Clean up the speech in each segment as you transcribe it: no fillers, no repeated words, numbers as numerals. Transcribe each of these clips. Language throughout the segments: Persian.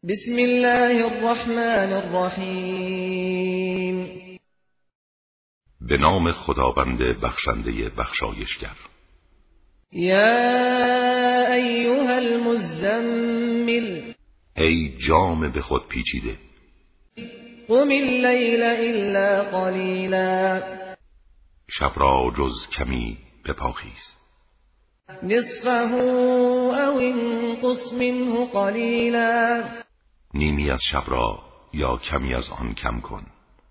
بسم الله الرحمن الرحیم. به نام خداوند بخشنده بخشایشگر. یا ایها المزمل، ای جام به خود پیچیده، قم اللیل الا قلیلا، شب را جز کمی بپاخیز، نصفه او انقص منه قلیلا، نیمی از شب را یا کمی از آن کم کن،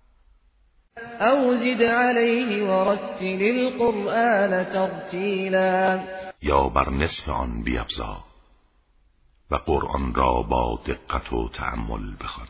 او زد علیه ورتل القرآن ترتیلا، یا بر نصف آن بیفزا و قرآن را با دقت و تأمل بخوان.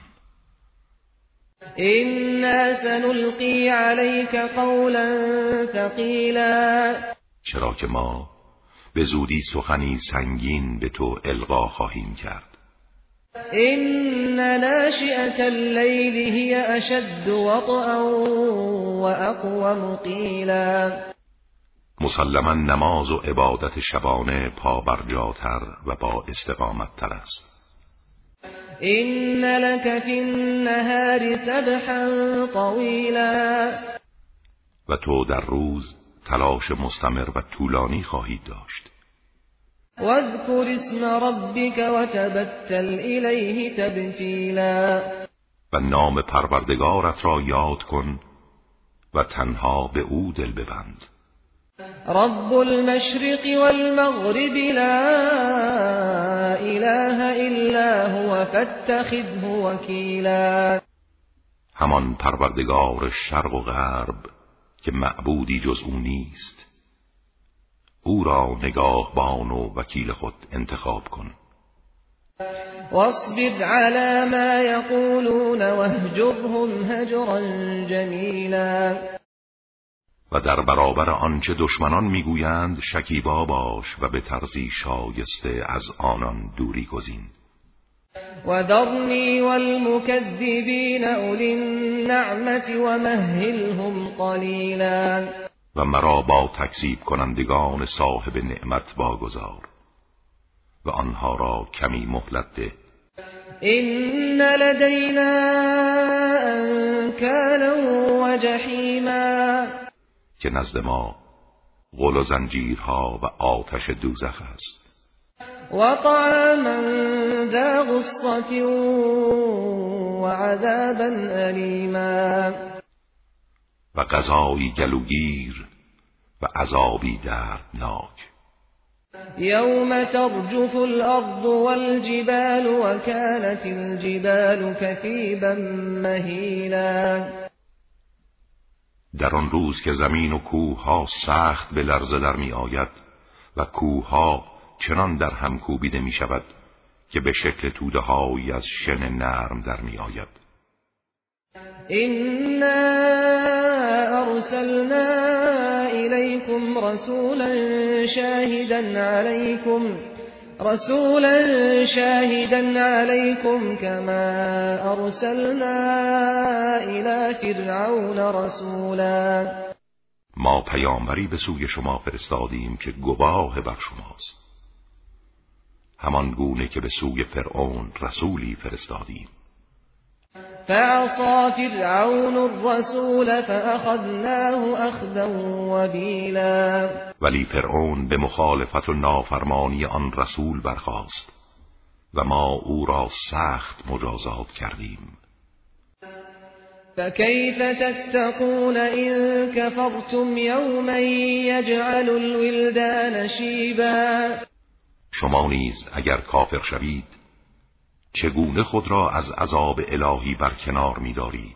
انا سنلقی علیک قولا ثقیلا، چرا که ما به زودی سخنی سنگین به تو القا خواهیم کرد. ان ناشئة اللیل هی اشد وطئا واقوم قیلا، مسلما نماز و عبادت شبانه پابرجاتر و با استقامت تر است. ان لك فی النهار سبحا طویلا، و تو در روز تلاش مستمر و طولانی خواهید داشت. واذکر اسم ربک وتبتل الیه تبتیلا، و نام پروردگارت را یاد کن و تنها به او دل ببند. رب المشرق والمغرب لا اله الا هو فاتخذه وکیلا، همان پروردگار شرق و غرب که معبودی جز او نیست، او را نگاهبان و وکیل خود انتخاب کن. واصبر على ما یقولون واهجرهم هجرا جمیلا، و در برابر آنچه دشمنان میگویند شکیبا باش و به طرزی شایسته از آنان دوری گزین. وذرنی والمکذبین اولی النعمة ومهلهم قلیلا، و مرا با تکذیب کنندگان صاحب نعمت واگذار و آنها را کمی مهلت ده. ان لدینا انکالا و جحیما، که نزد ما غل و زنجیرها و آتش دوزخ است. و طعاما ذا غصة و عذابا الیما، و غذایی گلوگیر و عذابی دردناک. یوم ترجف الارض والجبال وكانت الجبال كثیبا مهیلا، در آن روز که زمین و کوهها سخت به لرزه در می آید و کوهها چنان در هم کوبیده می شود که به شکل توده هایی از شن نرم در می آید. انا ارسلنا الیکم رسولا شاهدا علیکم كما ارسلنا الی فرعون رسولا، ما پیامبری به سوی شما فرستادیم که گواه بر شماست، همان گونه که به سوی فرعون رسولی فرستادیم. فعصى فرعون الرسول فأخذناه أخذا وبیلا، ولی فرعون به مخالفت و نافرمانی آن رسول برخاست و ما او را سخت مجازات کردیم. فكيف تتقون إن كفرتم يوما يجعل الولدان شيبا، شما نیز اگر کافر شوید چگونه خود را از عذاب الهی برکنار می‌دارید؟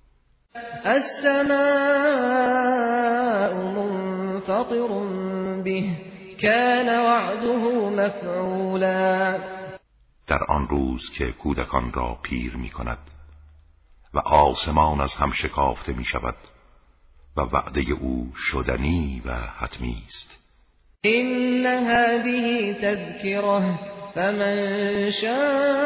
السماء منفطر به كان وعده مفعولا، در آن روز که کودکان را پیر می‌کند و آسمان از هم شکافته می‌شود و وعده او شدنی و حتمی است. إن هذه تذكرة فمن شاء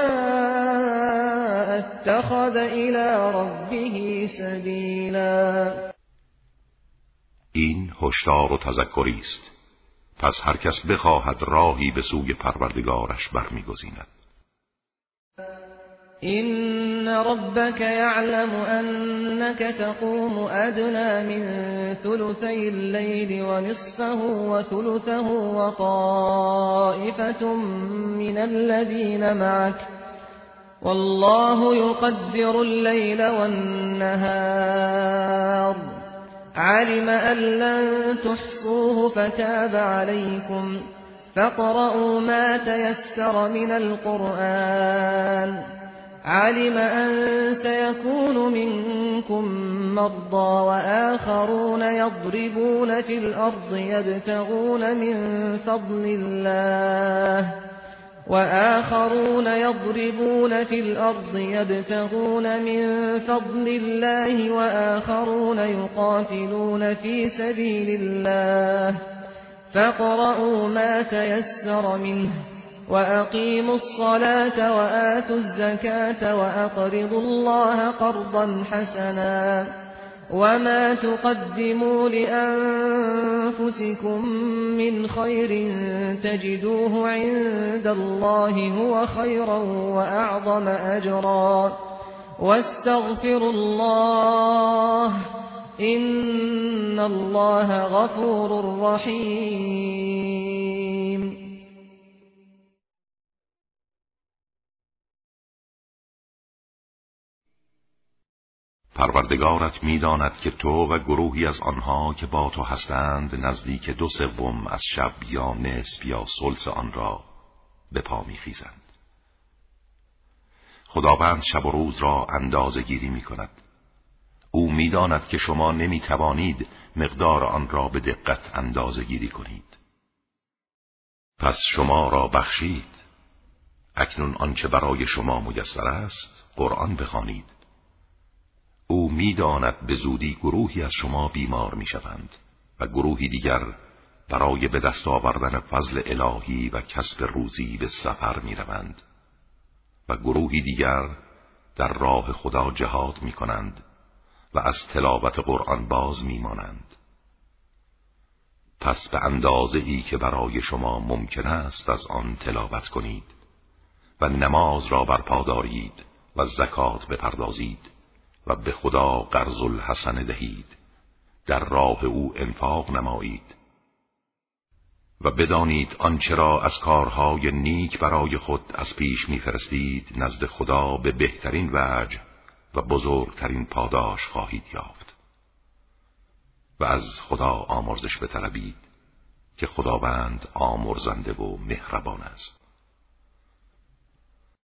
اتخذ إلى ربه سبیلا، این هشدار و تذکری است، پس هر کس بخواهد راهی به سوی پروردگارش برمیگزیند. إن ربك يعلم أنك تقوم أدنى من ثلثي الليل ونصفه وثلثه وطائفة من الذين معك والله يقدر الليل والنهار علم أن لن تحصوه فتاب عليكم فاقرؤوا ما تيسر من القرآن علم أن سيكون منكم مرضى وآخرون يضربون في الأرض يبتغون من فضل الله وآخرون يقاتلون في سبيل الله فاقرؤوا ما تيسر منه وأقيموا الصلاة وآتوا الزكاة وأقرضوا الله قرضا حسنا وما تقدموا لأنفسكم من خير تجدوه عند الله هو خيرا وأعظم أجرا واستغفروا الله إن الله غفور رحيم. پروردگارت می‌داند که تو و گروهی از آنها که با تو هستند نزدیک 2/3 از شب یا نصف یا ثلث آن را به پا می‌خیزند. خداوند شب و روز را اندازه گیری می‌کند. او می‌داند که شما نمی‌توانید مقدار آن را به دقت اندازه گیری کنید. پس شما را بخشید. اکنون آنچه برای شما میسر است قرآن بخوانید. او می‌داند به زودی گروهی از شما بیمار می‌شوند و گروهی دیگر برای به دست آوردن فضل الهی و کسب روزی به سفر می‌روند و گروهی دیگر در راه خدا جهاد می‌کنند و از تلاوت قرآن باز می‌مانند. پس به اندازه‌ای که برای شما ممکن است از آن تلاوت کنید و نماز را برپا دارید و زکات بپردازید و به خدا قرض الحسنه دهید، در راه او انفاق نمایید و بدانید آنچه را از کارهای نیک برای خود از پیش می‌فرستید نزد خدا به بهترین وجه و بزرگترین پاداش خواهید یافت و از خدا آمرزش بطلبید که خداوند آمرزنده و مهربان است.